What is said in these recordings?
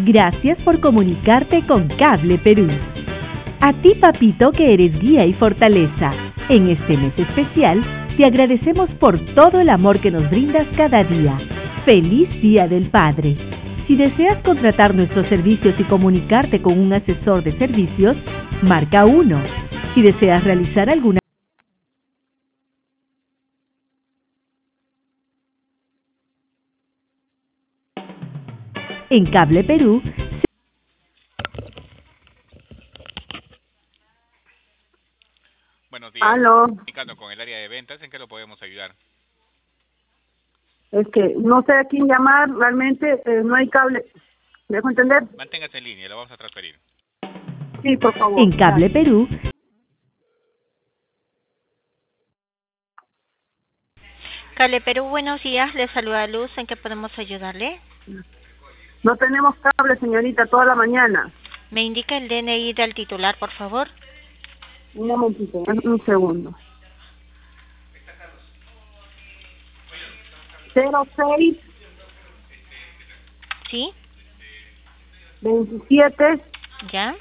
Gracias por comunicarte con Cable Perú. A ti, papito, que eres guía y fortaleza. En este mes especial, te agradecemos por todo el amor que nos brindas cada día. ¡Feliz Día del Padre! Si deseas contratar nuestros servicios y comunicarte con un asesor de servicios, marca 1. Si deseas realizar alguna en Cable Perú, Buenos días. Aló. Comunicando con el área de ventas, ¿en qué lo podemos ayudar? Es que no sé a quién llamar, realmente no hay cable. ¿Me dejo entender? Manténgase en línea, lo vamos a transferir. Sí, por favor. en Cable Perú, Cable Perú, buenos días. Le saluda Luz. ¿En qué podemos ayudarle? No tenemos cable, señorita, toda la mañana. ¿Me indica el DNI del titular, por favor? Un momentito, un segundo. 06 ¿Sí? 27 ¿Ya?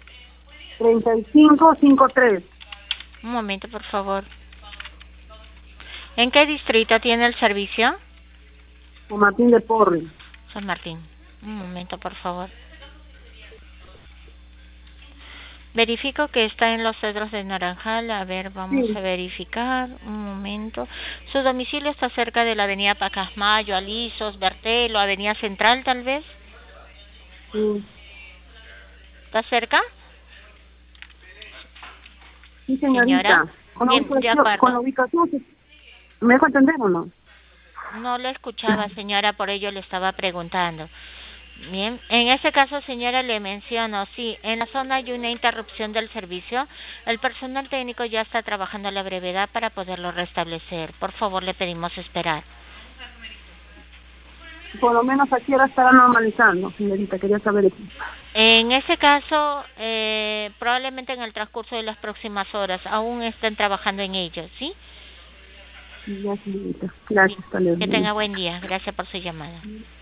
35 53. Un momento, por favor. ¿En qué distrito tiene el servicio? San Martín de Porres. San Martín. Un momento, por favor. Verifico que está en los Cedros de Naranjal. A ver, vamos a verificar. Un momento. ¿Su domicilio está cerca de la avenida Pacasmayo, Alisos, Bertelo, avenida Central, tal vez? Sí, ¿Está cerca? sí, señorita. Señora. Bien, de acuerdo. Con la ubicación, ¿me dejo entender o no? No le escuchaba, señora, por ello le estaba preguntando. Bien, en ese caso, señora, le menciono, sí, en la zona hay una interrupción del servicio. El personal técnico ya está trabajando a la brevedad para poderlo restablecer. Por favor, le pedimos esperar. Por lo menos aquí ahora estará normalizando, señorita. Quería saber eso. En ese caso, probablemente en el transcurso de las próximas horas, aún estén trabajando en ello, ¿sí? Ya, señorita. Gracias, hasta luego. Que tenga buen día. Gracias por su llamada.